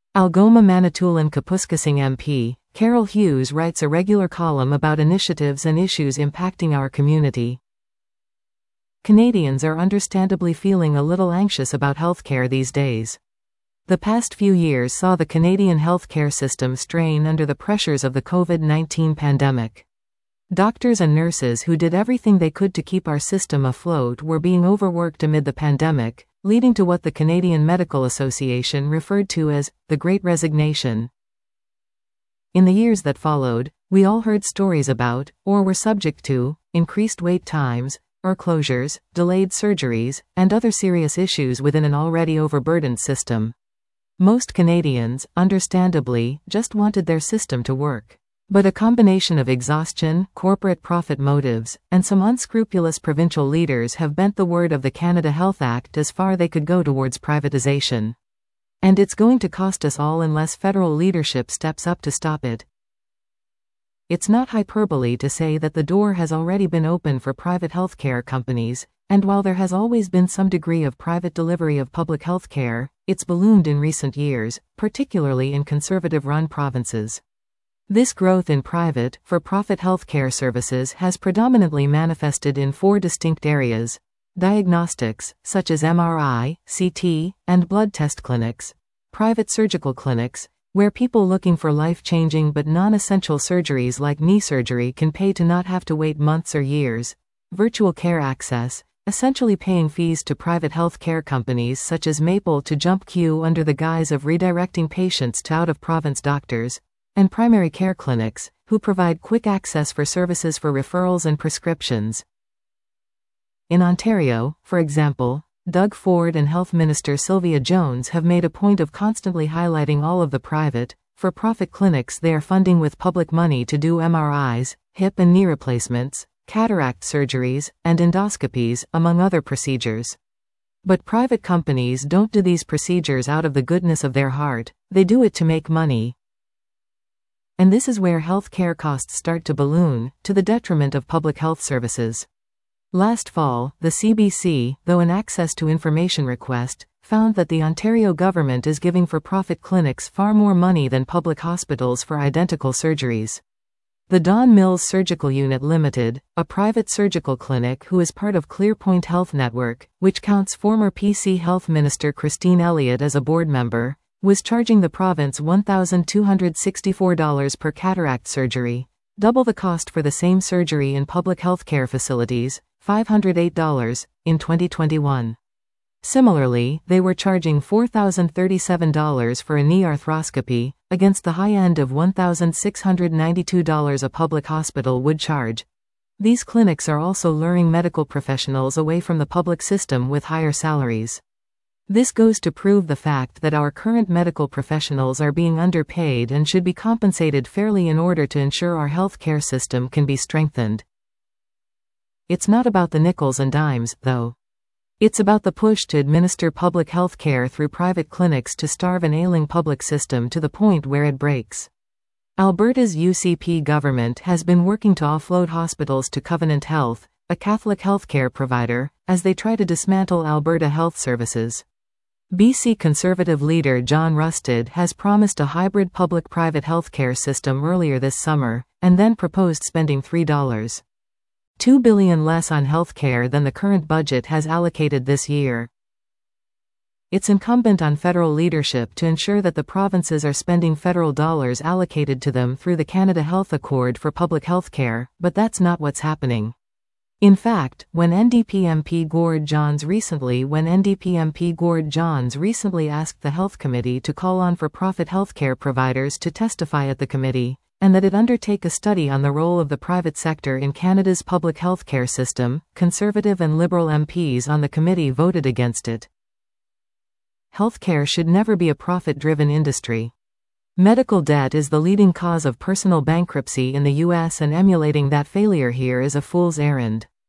Algoma Manitoulin Kapuskasing MP, Carol Hughes writes a regular column about initiatives and issues impacting our community. Canadians are understandably feeling a little anxious about healthcare these days. The past few years saw the Canadian healthcare system strain under the pressures of the COVID-19 pandemic. Doctors and nurses who did everything they could to keep our system afloat were being overworked amid the pandemic, leading to what the Canadian Medical Association referred to as the Great Resignation. In the years that followed, we all heard stories about, or were subject to, increased wait times, or closures, delayed surgeries, and other serious issues within an already overburdened system. Most Canadians, understandably, just wanted their system to work. But a combination of exhaustion, corporate profit motives, and some unscrupulous provincial leaders have bent the word of the Canada Health Act as far they could go towards privatization. And it's going to cost us all unless federal leadership steps up to stop it. It's not hyperbole to say that the door has already been open for private healthcare companies, and while there has always been some degree of private delivery of public healthcare, it's ballooned in recent years, particularly in conservative-run provinces. This growth in private, for-profit healthcare services has predominantly manifested in four distinct areas: diagnostics, such as MRI, CT, and blood test clinics; private surgical clinics, where people looking for life-changing but non-essential surgeries like knee surgery can pay to not have to wait months or years; virtual care access, essentially paying fees to private health care companies such as Maple to jump queue under the guise of redirecting patients to out-of-province doctors; and primary care clinics, who provide quick access for services for referrals and prescriptions. In Ontario, for example, Doug Ford and Health Minister Sylvia Jones have made a point of constantly highlighting all of the private, for-profit clinics they are funding with public money to do MRIs, hip and knee replacements, cataract surgeries, and endoscopies, among other procedures. But private companies don't do these procedures out of the goodness of their heart, they do it to make money. And this is where health care costs start to balloon, to the detriment of public health services. Last fall, the CBC, though an access to information request, found that the Ontario government is giving for-profit clinics far more money than public hospitals for identical surgeries. The Don Mills Surgical Unit Limited, a private surgical clinic who is part of ClearPoint Health Network, which counts former PC Health Minister Christine Elliott as a board member, was charging the province $1,264 per cataract surgery, double the cost for the same surgery in public healthcare facilities, $508, in 2021. Similarly, they were charging $4,037 for a knee arthroscopy, against the high end of $1,692 a public hospital would charge. These clinics are also luring medical professionals away from the public system with higher salaries. This goes to prove the fact that our current medical professionals are being underpaid and should be compensated fairly in order to ensure our health care system can be strengthened. It's not about the nickels and dimes, though. It's about the push to administer public health care through private clinics to starve an ailing public system to the point where it breaks. Alberta's UCP government has been working to offload hospitals to Covenant Health, a Catholic healthcare provider, as they try to dismantle Alberta Health Services. BC Conservative leader John Rusted has promised a hybrid public-private healthcare system earlier this summer, and then proposed spending $3.2 billion less on healthcare than the current budget has allocated this year. It's incumbent on federal leadership to ensure that the provinces are spending federal dollars allocated to them through the Canada Health Accord for public healthcare, but that's not what's happening. In fact, when NDP MP Gord Johns recently asked the Health Committee to call on for-profit healthcare providers to testify at the committee, and that it undertake a study on the role of the private sector in Canada's public healthcare system, Conservative and Liberal MPs on the committee voted against it. Healthcare should never be a profit-driven industry. Medical debt is the leading cause of personal bankruptcy in the U.S., and emulating that failure here is a fool's errand.